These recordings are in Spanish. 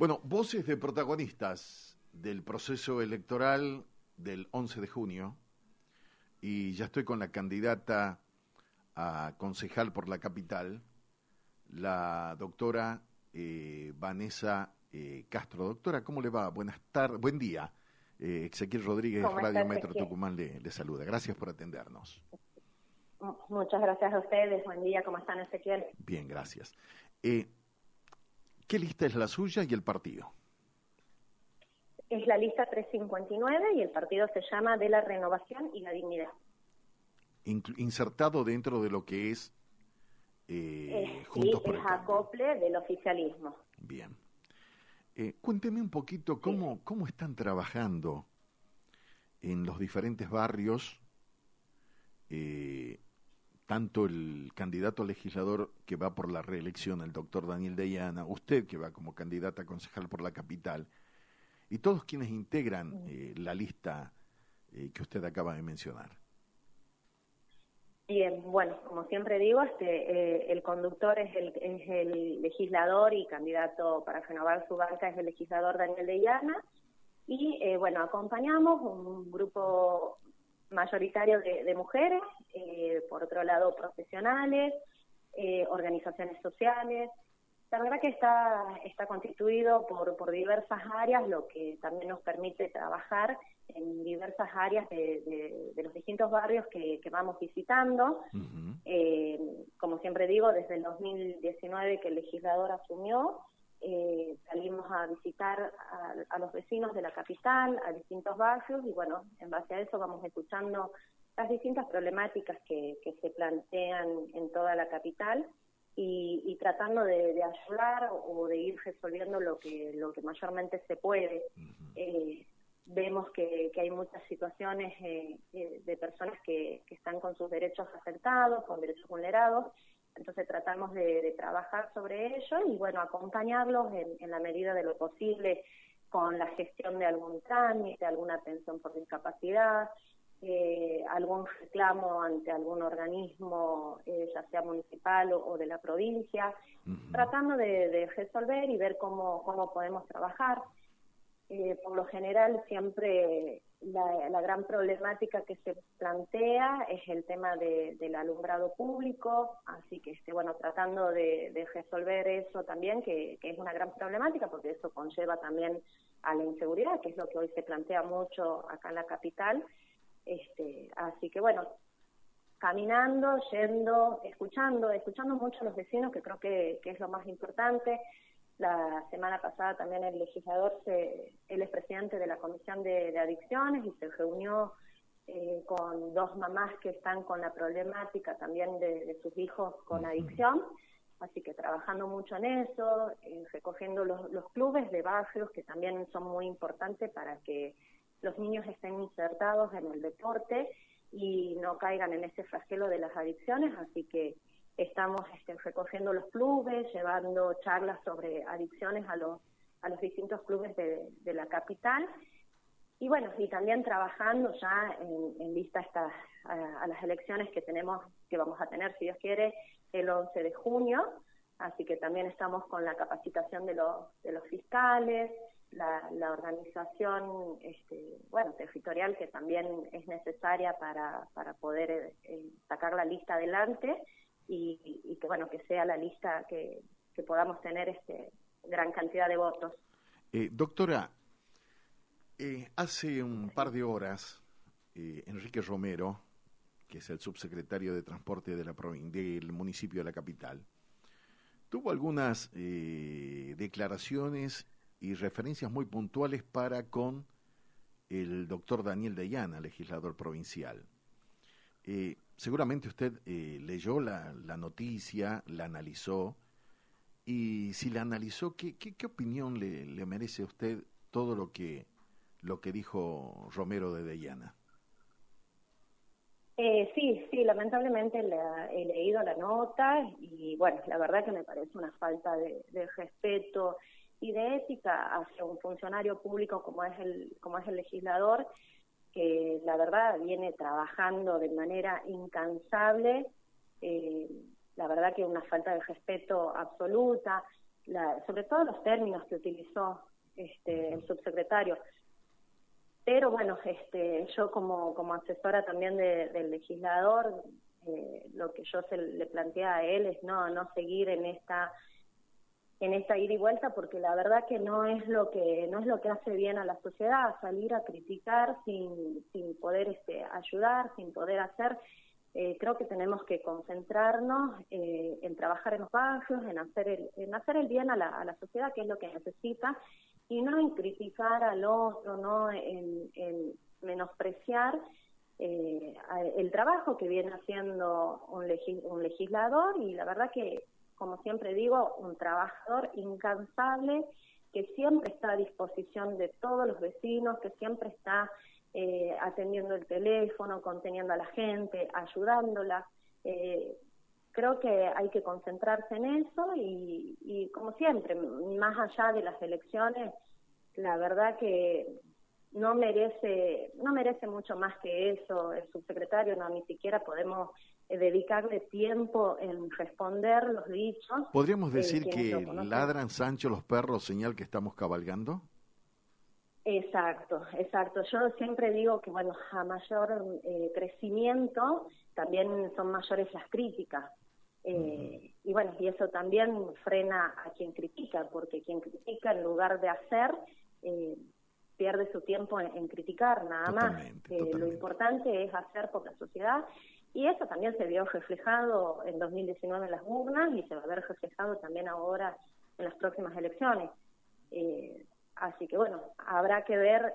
Bueno, voces de protagonistas del proceso electoral del 11 de junio y ya estoy con la candidata a concejal por la capital, la doctora Vanessa Castro. Doctora, ¿cómo le va? Buenas tardes, buen día. Ezequiel Rodríguez, ¿Cómo Radio está, Metro Ezequiel? Tucumán le saluda. Gracias por atendernos. Muchas gracias a ustedes. Buen día. ¿Cómo están, Ezequiel? Bien, gracias. ¿Qué lista es la suya y el partido? Es la lista 359 y el partido se llama De la Renovación y la Dignidad. Insertado dentro de lo que es Juntos Sí, por es el Cambio. acople del oficialismo. Bien. Cuénteme un poquito cómo están trabajando en los diferentes barrios, tanto el candidato a legislador que va por la reelección, el doctor Daniel Deyana, usted que va como candidata a concejal por la capital, y todos quienes integran la lista que usted acaba de mencionar. Bien, bueno, como siempre digo, el conductor es el legislador y candidato para renovar su banca es el legislador Daniel Deyana. Y bueno, acompañamos un grupo mayoritario de mujeres, por otro lado profesionales, organizaciones sociales. La verdad que está constituido por diversas áreas, lo que también nos permite trabajar en diversas áreas de los distintos barrios que vamos visitando. Como siempre digo, desde el 2019 que el legislador asumió, salimos a visitar a los vecinos de la capital, a distintos barrios, y bueno, en base a eso vamos escuchando las distintas problemáticas que se plantean en toda la capital y tratando de ayudar o de ir resolviendo lo que mayormente se puede. Vemos que hay muchas situaciones de personas que están con sus derechos afectados, con derechos vulnerados. Entonces tratamos de trabajar sobre ello y bueno, acompañarlos en la medida de lo posible con la gestión de algún trámite, alguna atención por discapacidad, algún reclamo ante algún organismo, ya sea municipal o de la provincia, tratando de resolver y ver cómo podemos trabajar. Por lo general siempre la gran problemática que se plantea es el tema del alumbrado público, así que bueno, tratando de resolver eso también, que es una gran problemática porque eso conlleva también a la inseguridad, que es lo que hoy se plantea mucho acá en la capital. Así que bueno, caminando, yendo, escuchando mucho a los vecinos, que creo que es lo más importante. La semana pasada también el legislador, él es presidente de la Comisión de Adicciones y se reunió con dos mamás que están con la problemática también de sus hijos con adicción, así que trabajando mucho en eso, recogiendo los clubes de barrios que también son muy importantes para que los niños estén insertados en el deporte y no caigan en ese flagelo de las adicciones, así que estamos recogiendo los clubes, llevando charlas sobre adicciones a los distintos clubes de la capital y bueno, y también trabajando ya en vista a las elecciones que vamos a tener, si Dios quiere, el 11 de junio, así que también estamos con la capacitación de los fiscales, la organización territorial que también es necesaria para poder sacar la lista adelante y que bueno, que sea la lista que podamos tener gran cantidad de votos. Doctora, hace un par de horas Enrique Romero, que es el subsecretario de Transporte del municipio de la capital, tuvo algunas declaraciones y referencias muy puntuales para con el doctor Daniel Deyana, legislador provincial. Seguramente usted leyó la noticia, la analizó, y si la analizó, ¿qué opinión le merece a usted todo lo que dijo Romero de Deyana? Sí, lamentablemente he leído la nota y bueno, la verdad que me parece una falta de respeto y de ética hacia un funcionario público como es el legislador, que la verdad viene trabajando de manera incansable, la verdad que una falta de respeto absoluta. sobre todo los términos que utilizó el subsecretario. Pero bueno, yo como asesora también del legislador, lo que yo le planteé a él es no seguir en esta ida y vuelta, porque la verdad que no es lo que hace bien a la sociedad, salir a criticar sin poder ayudar, sin poder hacer. Creo que tenemos que concentrarnos en trabajar en los barrios, en hacer el bien a la sociedad, que es lo que necesita, y no en criticar al otro, no en menospreciar el trabajo que viene haciendo un legislador, y la verdad que, como siempre digo, un trabajador incansable que siempre está a disposición de todos los vecinos, que siempre está atendiendo el teléfono, conteniendo a la gente, ayudándola. Creo que hay que concentrarse en eso y como siempre, más allá de las elecciones, la verdad que no merece mucho más que eso el subsecretario, no, ni siquiera podemos dedicarle tiempo en responder los dichos. ¿Podríamos decir que ladran Sancho los perros, señal que estamos cabalgando? Exacto. Yo siempre digo que, bueno, a mayor crecimiento también son mayores las críticas. Y bueno, y eso también frena a quien critica, porque quien critica en lugar de hacer, pierde su tiempo en criticar nada más. Lo importante es hacer por la sociedad, y eso también se vio reflejado en 2019 en las urnas y se va a ver reflejado también ahora en las próximas elecciones. Así que bueno, habrá que ver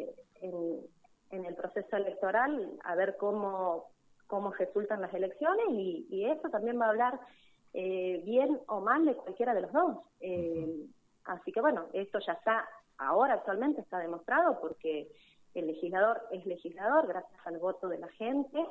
en el proceso electoral, a ver cómo resultan las elecciones, y eso también va a hablar bien o mal de cualquiera de los dos. Así que bueno, esto ya está, ahora actualmente está demostrado, porque el legislador es legislador gracias al voto de la gente,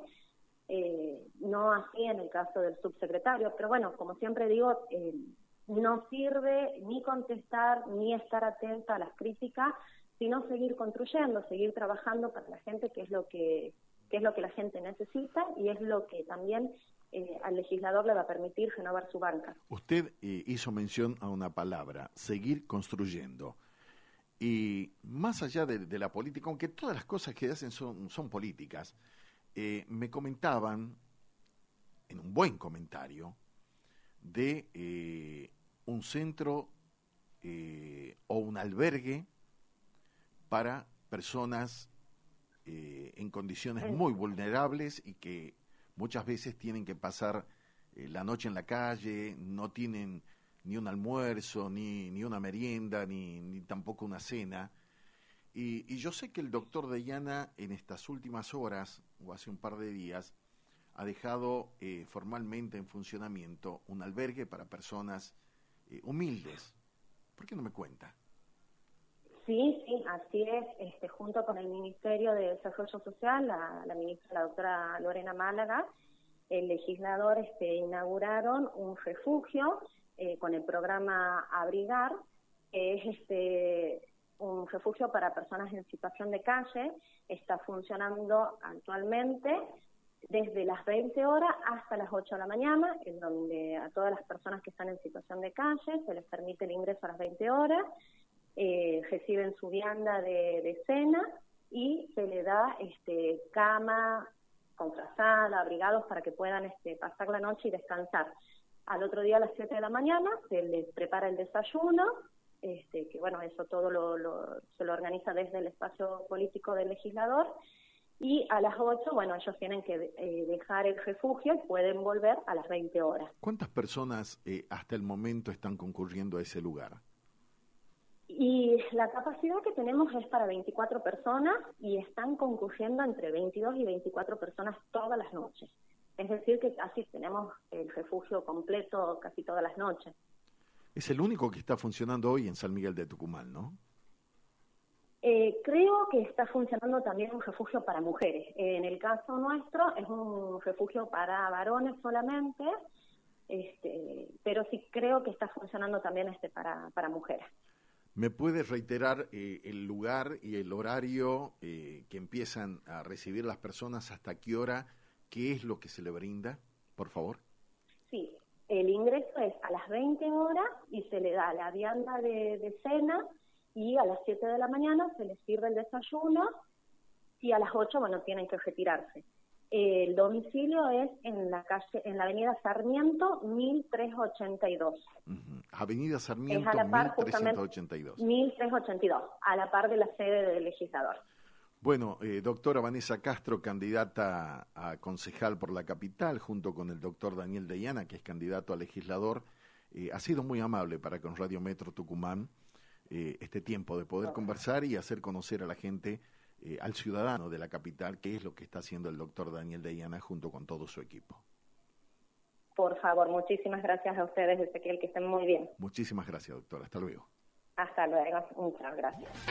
no así en el caso del subsecretario, pero bueno, como siempre digo, no sirve ni contestar ni estar atenta a las críticas, sino seguir construyendo, seguir trabajando para la gente, que es lo que la gente necesita, y es lo que también al legislador le va a permitir renovar su banca. Usted hizo mención a una palabra, seguir construyendo. Y más allá de la política, aunque todas las cosas que hacen son políticas, me comentaban, en un buen comentario, de un centro o un albergue para personas en condiciones muy vulnerables y que muchas veces tienen que pasar la noche en la calle, no tienen ni un almuerzo, ni una merienda, ni tampoco una cena. Y yo sé que el doctor Deiana en estas últimas horas, o hace un par de días, ha dejado formalmente en funcionamiento un albergue para personas humildes. ¿Por qué no me cuenta? Sí, así es. Junto con el Ministerio de Desarrollo Social, la ministra, la doctora Lorena Málaga, el legislador inauguraron un refugio con el programa Abrigar, que es un refugio para personas en situación de calle. Está funcionando actualmente desde las 20 horas hasta las 8 de la mañana, en donde a todas las personas que están en situación de calle se les permite el ingreso a las 20 horas, reciben su vianda de cena y se le da cama con frazada, abrigados para que puedan pasar la noche y descansar. Al otro día a las 7 de la mañana se les prepara el desayuno, que bueno, eso todo se lo organiza desde el espacio político del legislador, y a las 8, bueno, ellos tienen que dejar el refugio y pueden volver a las 20 horas. ¿Cuántas personas hasta el momento están concurriendo a ese lugar? Y la capacidad que tenemos es para 24 personas y están concurriendo entre 22 y 24 personas todas las noches. Es decir, que así tenemos el refugio completo casi todas las noches. Es el único que está funcionando hoy en San Miguel de Tucumán, ¿no? Creo que está funcionando también un refugio para mujeres. En el caso nuestro es un refugio para varones solamente, pero sí creo que está funcionando también para mujeres. ¿Me puede reiterar el lugar y el horario que empiezan a recibir las personas, hasta qué hora, qué es lo que se le brinda, por favor? Sí, El ingreso es a las 20 horas y se le da la vianda de cena, y a las 7 de la mañana se les sirve el desayuno, y a las 8, bueno, tienen que retirarse. El domicilio es en la avenida Sarmiento, 1382. Avenida Es Sarmiento, a la par, 1382. 1382, a la par de la sede del legislador. Bueno, doctora Vanessa Castro, candidata a concejal por la capital, junto con el doctor Daniel Deyana, que es candidato a legislador, ha sido muy amable para con Radio Metro Tucumán este tiempo de poder conversar y hacer conocer a la gente, al ciudadano de la capital, qué es lo que está haciendo el doctor Daniel Deyana junto con todo su equipo. Por favor, muchísimas gracias a ustedes, Ezequiel, que estén muy bien. Muchísimas gracias, doctora. Hasta luego. Hasta luego. Muchas gracias.